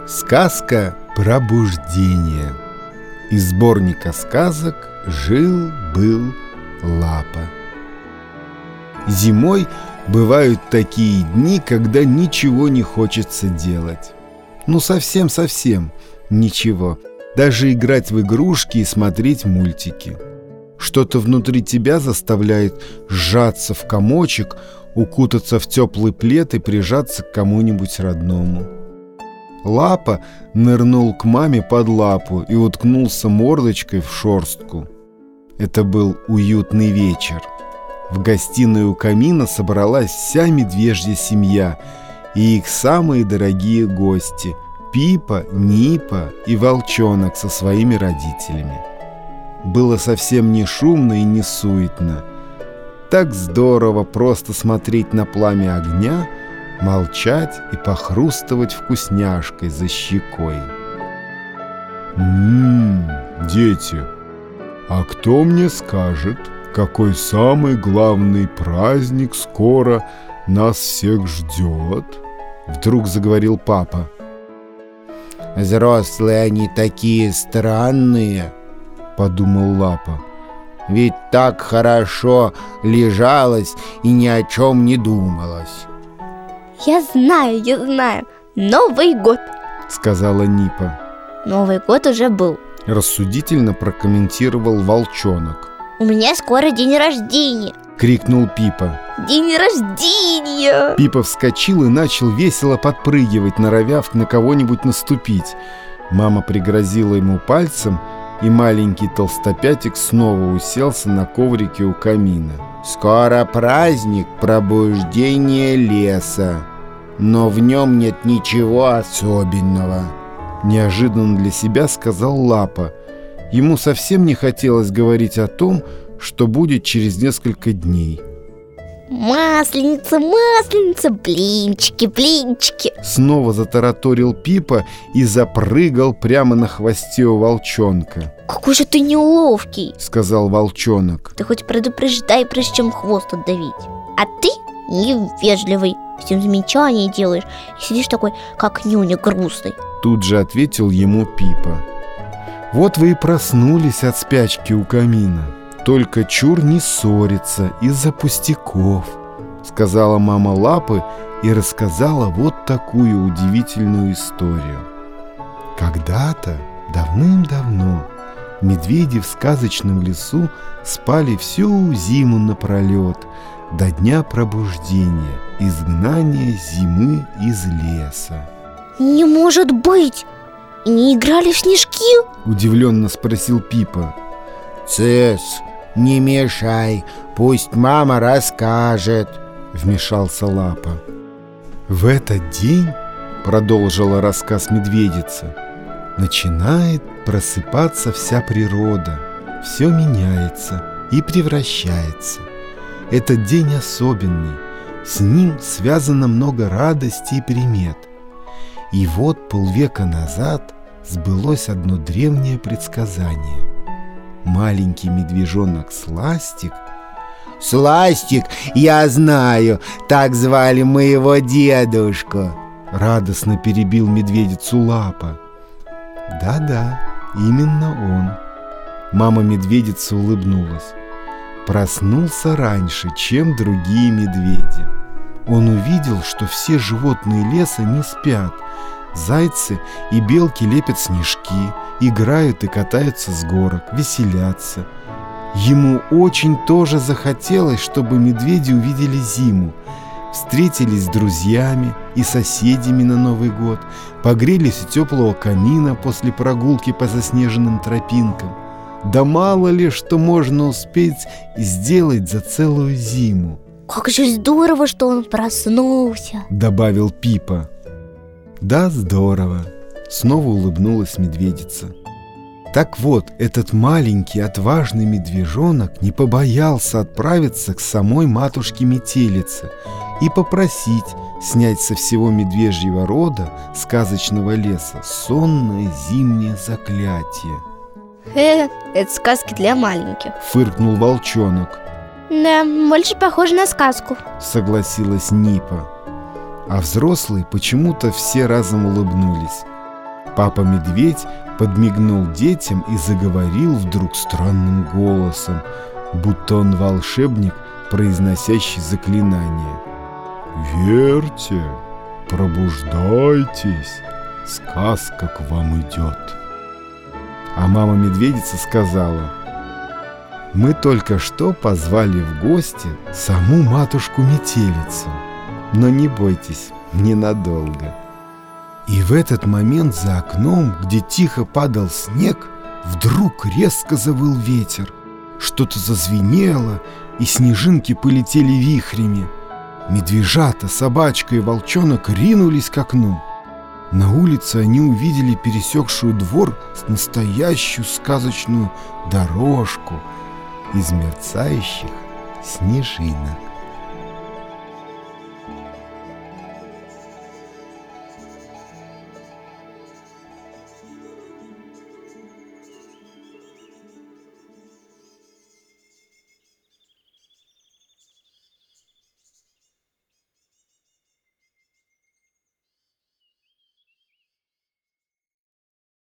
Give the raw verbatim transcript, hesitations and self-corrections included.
Сказка «Пробуждение». Из сборника сказок «Жил-был Лапа». Зимой бывают такие дни, когда ничего не хочется делать. Ну совсем-совсем ничего. Даже играть в игрушки и смотреть мультики. Что-то внутри тебя заставляет сжаться в комочек, укутаться в теплый плед и прижаться к кому-нибудь родному. Лапа нырнул к маме под лапу и уткнулся мордочкой в шерстку. Это был уютный вечер. В гостиной у камина собралась вся медвежья семья и их самые дорогие гости – Пипа, Нипа и Волчонок со своими родителями. Было совсем не шумно и не суетно. Так здорово просто смотреть на пламя огня, молчать и похрустывать вкусняшкой за щекой. «Ммм, дети, а кто мне скажет, какой самый главный праздник скоро нас всех ждет?» Вдруг заговорил папа. «Взрослые они такие странные», — подумал Лапа. «Ведь так хорошо лежалось и ни о чем не думалось». «Я знаю, я знаю, Новый год», — сказала Нипа. «Новый год уже был», — рассудительно прокомментировал Волчонок. «У меня скоро день рождения», — крикнул Пипа. «День рождения!» Пипа вскочил и начал весело подпрыгивать, норовя на кого-нибудь наступить. Мама пригрозила ему пальцем, и маленький толстопятик снова уселся на коврике у камина. «Скоро праздник пробуждения леса, но в нем нет ничего особенного», — неожиданно для себя сказал Лапа. Ему совсем не хотелось говорить о том, что будет через несколько дней. «Масленица, масленица, блинчики, блинчики!» Снова затараторил Пипа и запрыгал прямо на хвосте у волчонка. «Какой же ты неловкий!» — сказал волчонок. «Ты хоть предупреждай, прежде чем хвост отдавить. А ты невежливый, всем замечания делаешь и сидишь такой, как нюня, грустный». Тут же ответил ему Пипа. «Вот вы и проснулись от спячки у камина. Только чур не ссориться из-за пустяков», — сказала мама Лапы и рассказала вот такую удивительную историю. Когда-то, давным-давно, медведи в сказочном лесу спали всю зиму напролет, до дня пробуждения, изгнания зимы из леса. «Не может быть! И не играли в снежки?» — удивленно спросил Пипа. «Цыц, не мешай, пусть мама расскажет», — вмешался Лапа. «В этот день, — продолжила рассказ медведица, — начинает просыпаться вся природа, все меняется и превращается. Этот день особенный, с ним связано много радости и примет. И вот полвека назад сбылось одно древнее предсказание. Маленький медвежонок Сластик...» «Сластик, я знаю, так звали моего дедушку», — радостно перебил медведицу Лапа. «Да-да, именно он». Мама медведица улыбнулась. Проснулся раньше, чем другие медведи. Он увидел, что все животные леса не спят. Зайцы и белки лепят снежки, играют и катаются с горок, веселятся. Ему очень тоже захотелось, чтобы медведи увидели зиму, встретились с друзьями и соседями на Новый год, погрелись у теплого камина после прогулки по заснеженным тропинкам. Да мало ли, что можно успеть сделать за целую зиму. «Как же здорово, что он проснулся!» — добавил Пипа. «Да, здорово!» — снова улыбнулась медведица. Так вот, этот маленький отважный медвежонок не побоялся отправиться к самой матушке-метелице и попросить снять со всего медвежьего рода сказочного леса сонное зимнее заклятие. «Э, это сказки для маленьких», — фыркнул волчонок. «Да, больше похоже на сказку», — согласилась Нипа. А взрослые почему-то все разом улыбнулись. Папа-медведь подмигнул детям и заговорил вдруг странным голосом, будто он волшебник, произносящий заклинание. «Верьте, пробуждайтесь, сказка к вам идет». А мама-медведица сказала: «Мы только что позвали в гости саму матушку-метелицу, но не бойтесь, ненадолго». И в этот момент за окном, где тихо падал снег, вдруг резко завыл ветер. Что-то зазвенело, и снежинки полетели вихрями. Медвежата, собачка и волчонок ринулись к окну. На улице они увидели пересекшую двор настоящую сказочную дорожку из мерцающих снежинок.